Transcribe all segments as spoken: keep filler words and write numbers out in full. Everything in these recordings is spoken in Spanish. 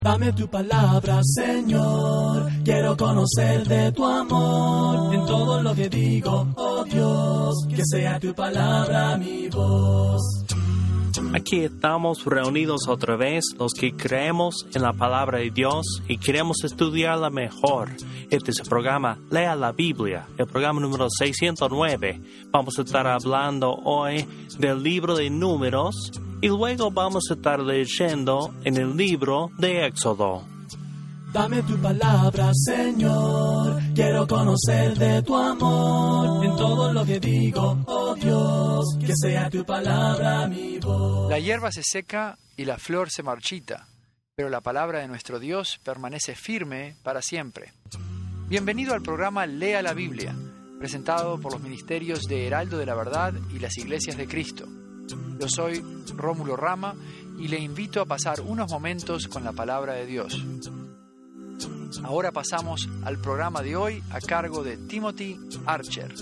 Dame tu palabra, Señor, quiero conocer de tu amor. En todo lo que digo, oh Dios, que sea tu palabra mi voz. Aquí estamos reunidos otra vez los que creemos en la palabra de Dios y queremos estudiarla mejor. Este es el programa Lea la Biblia, el programa número seiscientos nueve. Vamos a estar hablando hoy del libro de Números y luego vamos a estar leyendo en el libro de Éxodo. Dame tu palabra, Señor, quiero conocer de tu amor. En todo lo que digo, oh Dios, que sea tu palabra mi voz. La hierba se seca y la flor se marchita, pero la palabra de nuestro Dios permanece firme para siempre. Bienvenido al programa Lea la Biblia, presentado por los ministerios de Heraldo de la Verdad y las Iglesias de Cristo. Yo soy Rómulo Rama y le invito a pasar unos momentos con la palabra de Dios. Ahora pasamos al programa de hoy a cargo de Timothy Archer.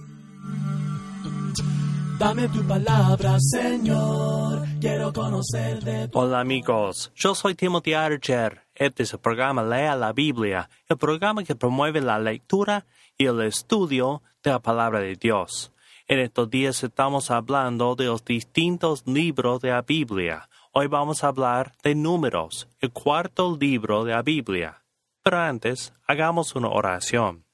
Dame tu palabra, Señor, quiero conocer de tu... Hola amigos, yo soy Timothy Archer. Este es el programa Lea la Biblia, el programa que promueve la lectura y el estudio de la palabra de Dios. En estos días estamos hablando de los distintos libros de la Biblia. Hoy vamos a hablar de Números, el cuarto libro de la Biblia. Pero antes, hagamos una oración.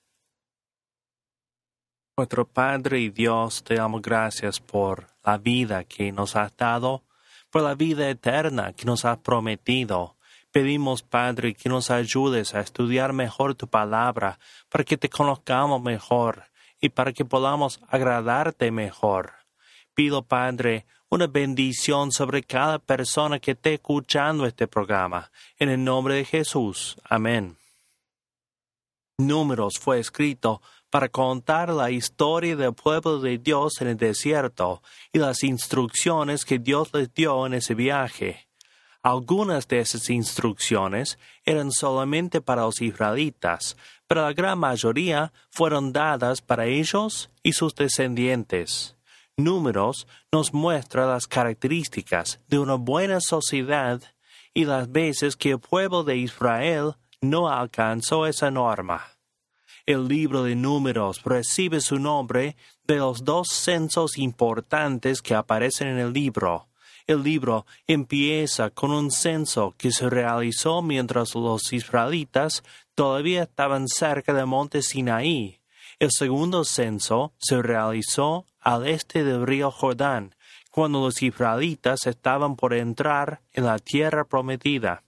Nuestro Padre y Dios, te damos gracias por la vida que nos has dado, por la vida eterna que nos has prometido. Pedimos, Padre, que nos ayudes a estudiar mejor tu palabra, para que te conozcamos mejor y para que podamos agradarte mejor. Pido, Padre, una bendición sobre cada persona que esté escuchando este programa. En el nombre de Jesús. Amén. Números fue escrito para contar la historia del pueblo de Dios en el desierto y las instrucciones que Dios les dio en ese viaje. Algunas de esas instrucciones eran solamente para los israelitas, pero la gran mayoría fueron dadas para ellos y sus descendientes. Números nos muestra las características de una buena sociedad y las veces que el pueblo de Israel no alcanzó esa norma. El libro de Números recibe su nombre de los dos censos importantes que aparecen en el libro. El libro empieza con un censo que se realizó mientras los israelitas todavía estaban cerca del monte Sinaí. El segundo censo se realizó al este del río Jordán, cuando los israelitas estaban por entrar en la tierra prometida.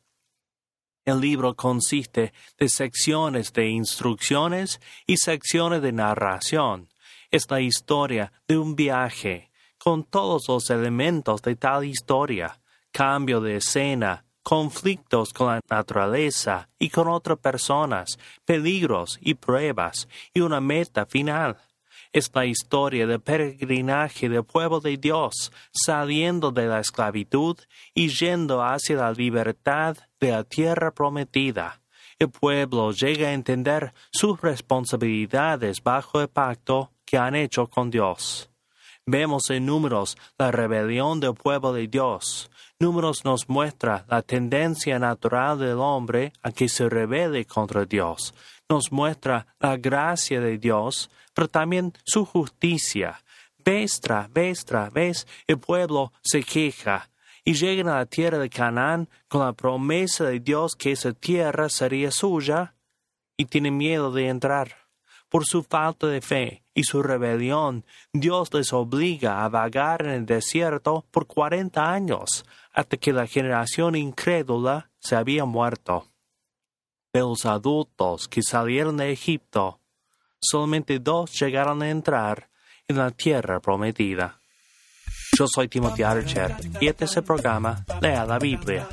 El libro consiste de secciones de instrucciones y secciones de narración. Es la historia de un viaje, con todos los elementos de tal historia, cambio de escena, conflictos con la naturaleza y con otras personas, peligros y pruebas, y una meta final. Es la historia del peregrinaje del pueblo de Dios, saliendo de la esclavitud y yendo hacia la libertad de la tierra prometida. El pueblo llega a entender sus responsabilidades bajo el pacto que han hecho con Dios. Vemos en Números la rebelión del pueblo de Dios. Números nos muestra la tendencia natural del hombre a que se rebele contra Dios. Nos muestra la gracia de Dios, pero también su justicia. Vez tras vez tras vez el pueblo se queja y llegan a la tierra de Canaán con la promesa de Dios que esa tierra sería suya y tienen miedo de entrar. Por su falta de fe y su rebelión, Dios les obliga a vagar en el desierto por cuarenta años, hasta que la generación incrédula se había muerto. De los adultos que salieron de Egipto, solamente dos llegaron a entrar en la tierra prometida. Yo soy Timothy Archer y este es el programa Lea la Biblia.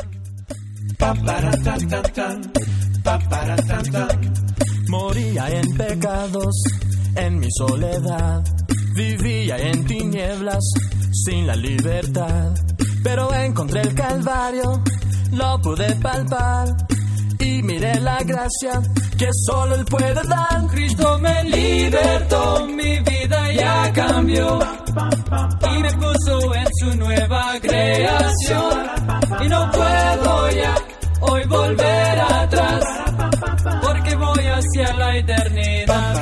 Moría en pecados, en mi soledad. Vivía en tinieblas, sin la libertad. Pero encontré el Calvario, lo pude palpar. Y miré la gracia que solo Él puede dar. Cristo me libertó, mi vida ya cambió. Y me puso en su nueva creación. Y no puedo ya hoy volver atrás, porque voy hacia la eternidad.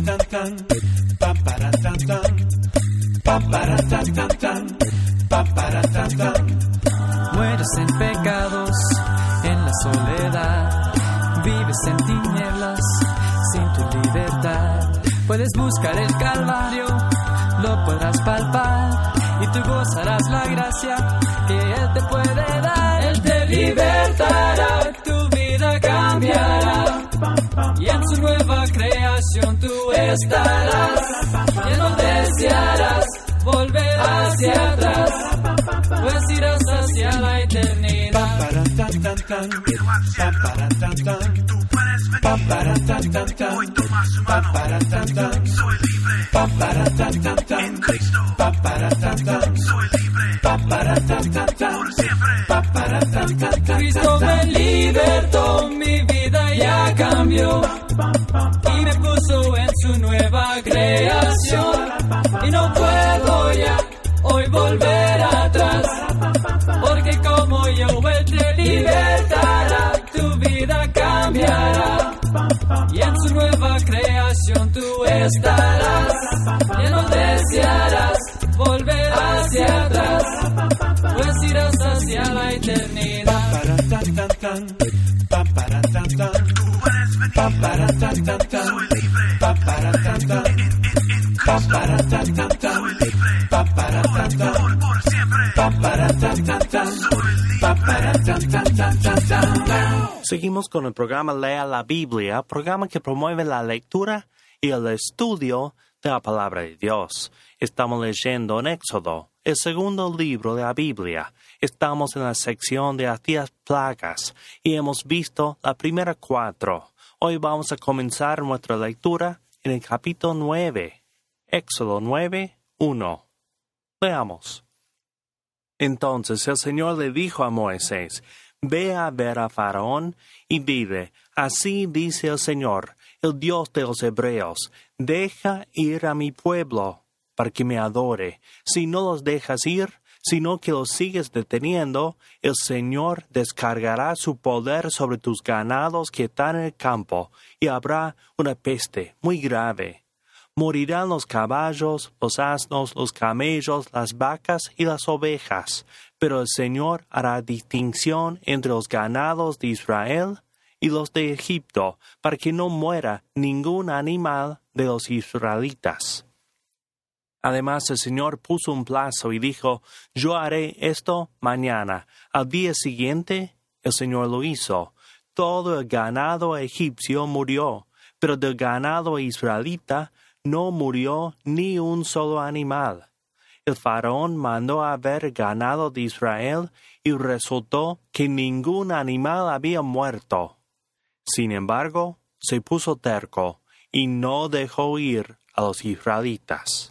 Mueres en pecados, en la soledad, vives en tinieblas, sin tu libertad. Puedes buscar el Calvario, lo podrás palpar, y tú gozarás la gracia que Él te puede dar. Él te libertará, tu vida cambiará, y en su nueva creación tú estarás. Ya no desearás volver hacia atrás, pues irás hacia la eternidad. Hoy toma su mano. Soy libre. En Cristo. Soy libre. Por siempre. Cristo me libertó, mi vida ya cambió, y me puso en su nueva creación. Y no puedo ya hoy volver atrás, porque como yo Él te libertará, tu vida cambiará, y en su nueva creación tú estarás. Ya no desearás volver hacia atrás, pues irás hacia la eternidad. Tú puedes venir. Soy libre. En, en, en Cristo. Soy libre. Por, por, por siempre. Soy libre. Seguimos con el programa Lea la Biblia, programa que promueve la lectura y el estudio de la palabra de Dios. Estamos leyendo en Éxodo, el segundo libro de la Biblia. Estamos en la sección de las diez plagas y hemos visto las primeras cuatro. Hoy vamos a comenzar nuestra lectura en el capítulo nueve, Éxodo nueve, uno. Leamos. Entonces el Señor le dijo a Moisés: Ve a ver a Faraón y dile: Así dice el Señor, el Dios de los hebreos, deja ir a mi pueblo para que me adore. Si no los dejas ir, sino que los sigues deteniendo, el Señor descargará su poder sobre tus ganados que están en el campo, y habrá una peste muy grave. Morirán los caballos, los asnos, los camellos, las vacas y las ovejas, pero el Señor hará distinción entre los ganados de Israel y los de Egipto, para que no muera ningún animal de los israelitas. Además, el Señor puso un plazo y dijo: Yo haré esto mañana. Al día siguiente, el Señor lo hizo. Todo el ganado egipcio murió, pero del ganado israelita no murió ni un solo animal. El faraón mandó a ver ganado de Israel y resultó que ningún animal había muerto. Sin embargo, se puso terco y no dejó ir a los israelitas.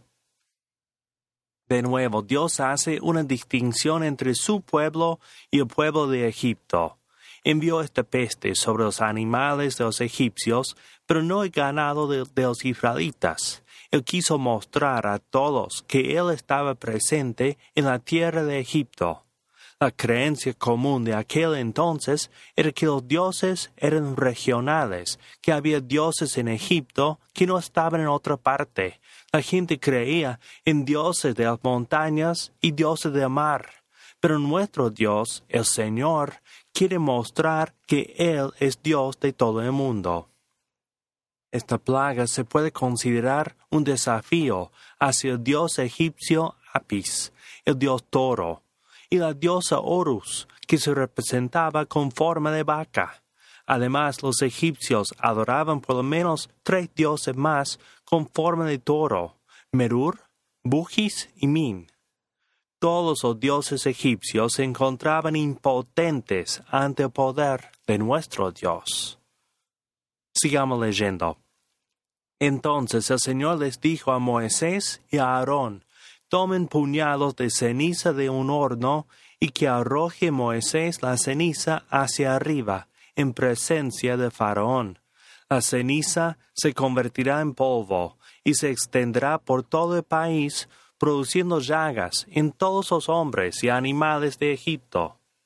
De nuevo, Dios hace una distinción entre su pueblo y el pueblo de Egipto. Envió esta peste sobre los animales de los egipcios, pero no el ganado de, de los israelitas. Él quiso mostrar a todos que Él estaba presente en la tierra de Egipto. La creencia común de aquel entonces era que los dioses eran regionales, que había dioses en Egipto que no estaban en otra parte. La gente creía en dioses de las montañas y dioses del mar. Pero nuestro Dios, el Señor, quiere mostrar que Él es Dios de todo el mundo. Esta plaga se puede considerar un desafío hacia el dios egipcio Apis, el dios toro, y la diosa Horus, que se representaba con forma de vaca. Además, los egipcios adoraban por lo menos tres dioses más con forma de toro: Merur, Bugis y Min. Todos los dioses egipcios se encontraban impotentes ante el poder de nuestro Dios. Sigamos leyendo. Entonces el Señor les dijo a Moisés y a Aarón: Tomen puñados de ceniza de un horno y que arroje Moisés la ceniza hacia arriba, en presencia de Faraón. La ceniza se convertirá en polvo y se extenderá por todo el país, produciendo llagas en todos los hombres y animales de Egipto.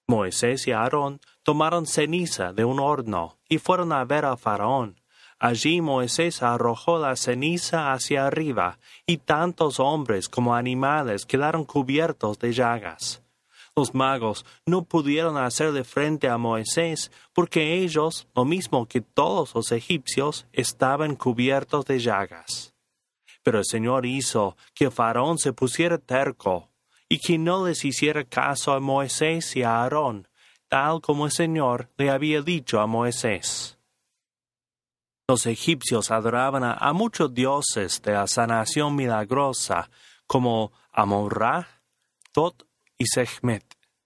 Moisés y Aarón tomaron ceniza de un horno y fueron a ver a Faraón. Allí Moisés arrojó la ceniza hacia arriba, y tantos hombres como animales quedaron cubiertos de llagas. Los magos no pudieron hacerle frente a Moisés, porque ellos, lo mismo que todos los egipcios, estaban cubiertos de llagas. Pero el Señor hizo que Faraón se pusiera terco, y que no les hiciera caso a Moisés y a Aarón, tal como el Señor le había dicho a Moisés. Los egipcios adoraban a, a muchos dioses de la sanación milagrosa, como Amon-Ra, Tot y Sechmet.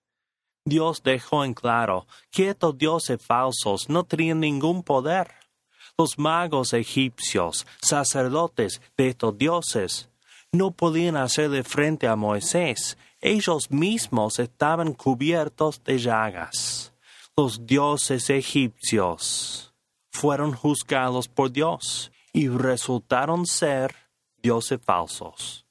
Dios dejó en claro que estos dioses falsos no tenían ningún poder. Los magos egipcios, sacerdotes de estos dioses, no podían hacerle frente a Moisés. Ellos mismos estaban cubiertos de llagas. Los dioses egipcios fueron juzgados por Dios y resultaron ser dioses falsos.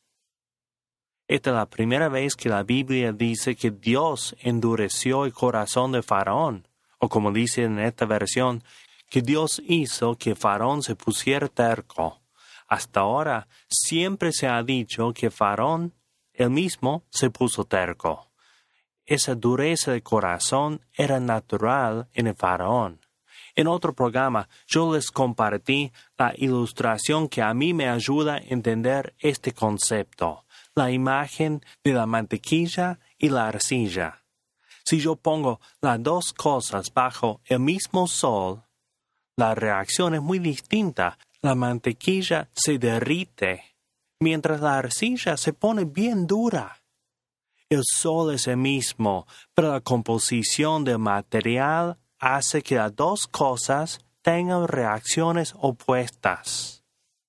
Esta es la primera vez que la Biblia dice que Dios endureció el corazón de Faraón, o como dice en esta versión, que Dios hizo que Faraón se pusiera terco. Hasta ahora siempre se ha dicho que Faraón, él mismo, se puso terco. Esa dureza de corazón era natural en el Faraón. En otro programa yo les compartí la ilustración que a mí me ayuda a entender este concepto, la imagen de la mantequilla y la arcilla. Si yo pongo las dos cosas bajo el mismo sol, la reacción es muy distinta. La mantequilla se derrite, mientras la arcilla se pone bien dura. El sol es el mismo, pero la composición del material hace que las dos cosas tengan reacciones opuestas.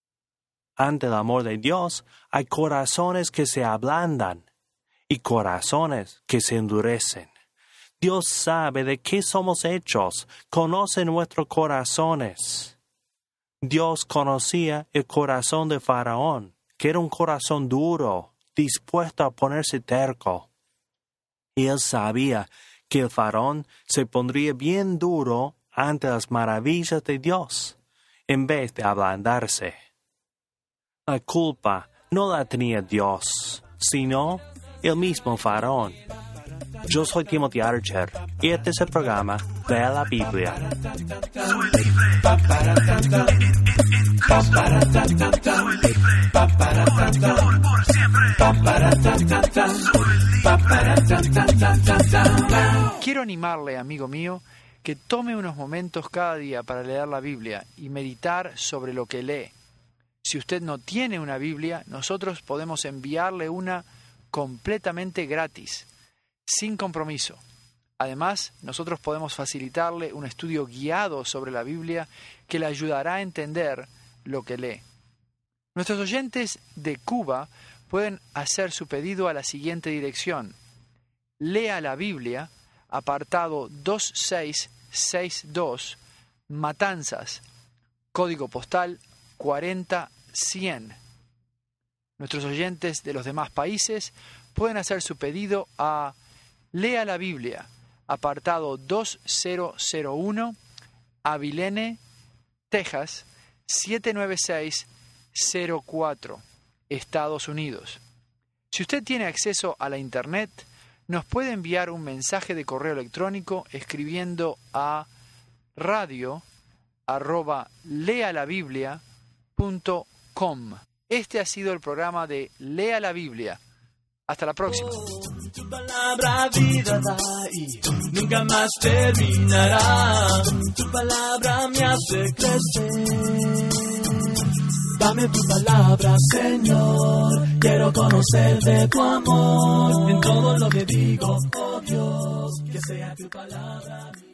Ante el amor de Dios, hay corazones que se ablandan y corazones que se endurecen. Dios sabe de qué somos hechos, conoce nuestros corazones. Dios conocía el corazón de Faraón, que era un corazón duro, dispuesto a ponerse terco. Y él sabía que el Faraón se pondría bien duro ante las maravillas de Dios, en vez de ablandarse. La culpa no la tenía Dios, sino el mismo Faraón. Yo soy Timothy Archer y este es el programa Lea la Biblia. Soy libre. Soy libre. Por, por siempre. Soy libre. Quiero animarle, amigo mío, que tome unos momentos cada día para leer la Biblia y meditar sobre lo que lee. Si usted no tiene una Biblia, nosotros podemos enviarle una completamente gratis, sin compromiso. Además, nosotros podemos facilitarle un estudio guiado sobre la Biblia que le ayudará a entender lo que lee. Nuestros oyentes de Cuba pueden hacer su pedido a la siguiente dirección: Lea la Biblia, apartado dos seis seis dos, Matanzas, código postal cuarenta cien. Nuestros oyentes de los demás países pueden hacer su pedido a Lea la Biblia, apartado dos cero cero uno, Abilene, Texas, siete nueve seis cero cuatro, Estados Unidos. Si usted tiene acceso a la Internet, nos puede enviar un mensaje de correo electrónico escribiendo a radio arroba lealabiblia punto com. Este ha sido el programa de Lea la Biblia. Hasta la próxima. Tu palabra vida da y nunca más terminará. Tu palabra me hace crecer. Dame tu palabra, Señor. Quiero conocer de tu amor. En todo lo que digo, oh Dios, que sea tu palabra.